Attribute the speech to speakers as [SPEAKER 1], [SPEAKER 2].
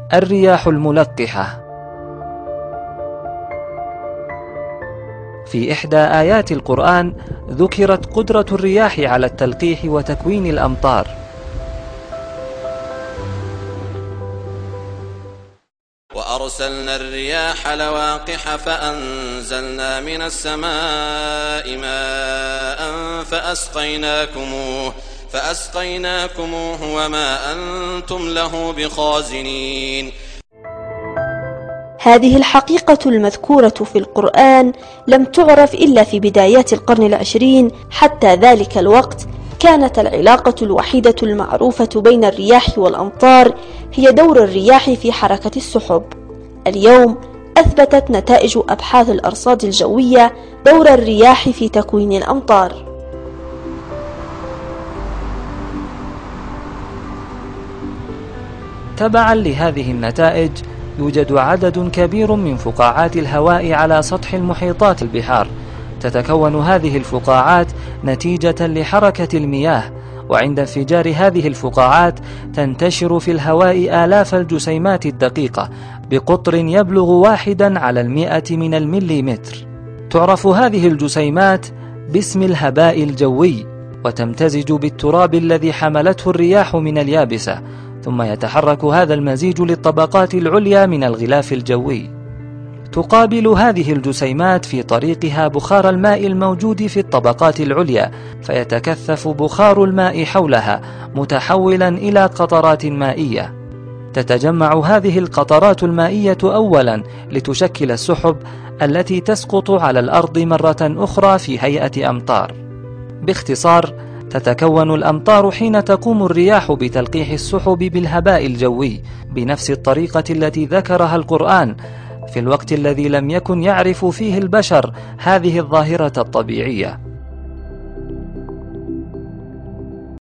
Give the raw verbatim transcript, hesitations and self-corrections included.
[SPEAKER 1] الرياح الملقحة. في إحدى آيات القرآن ذكرت قدرة الرياح على التلقيح وتكوين الأمطار.
[SPEAKER 2] وأرسلنا الرياح لواقح فأنزلنا من السماء ماء فأسقيناكموه فأسقيناكموه وما أنتم له بخازنين.
[SPEAKER 3] هذه الحقيقة المذكورة في القرآن لم تعرف إلا في بدايات القرن العشرين. حتى ذلك الوقت كانت العلاقة الوحيدة المعروفة بين الرياح والأمطار هي دور الرياح في حركة السحب. اليوم أثبتت نتائج أبحاث الأرصاد الجوية دور الرياح في تكوين الأمطار.
[SPEAKER 1] تبعا لهذه النتائج يوجد عدد كبير من فقاعات الهواء على سطح المحيطات البحار. تتكون هذه الفقاعات نتيجة لحركة المياه، وعند انفجار هذه الفقاعات تنتشر في الهواء آلاف الجسيمات الدقيقة بقطر يبلغ واحدا على المئة من المليمتر. تعرف هذه الجسيمات باسم الهباء الجوي، وتمتزج بالتراب الذي حملته الرياح من اليابسة، ثم يتحرك هذا المزيج للطبقات العليا من الغلاف الجوي. تقابل هذه الجسيمات في طريقها بخار الماء الموجود في الطبقات العليا، فيتكثف بخار الماء حولها متحولا إلى قطرات مائية. تتجمع هذه القطرات المائية أولا لتشكل السحب التي تسقط على الأرض مرة أخرى في هيئة أمطار. باختصار، تتكون الأمطار حين تقوم الرياح بتلقيح السحب بالهباء الجوي بنفس الطريقة التي ذكرها القرآن في الوقت الذي لم يكن يعرف فيه البشر هذه الظاهرة الطبيعية.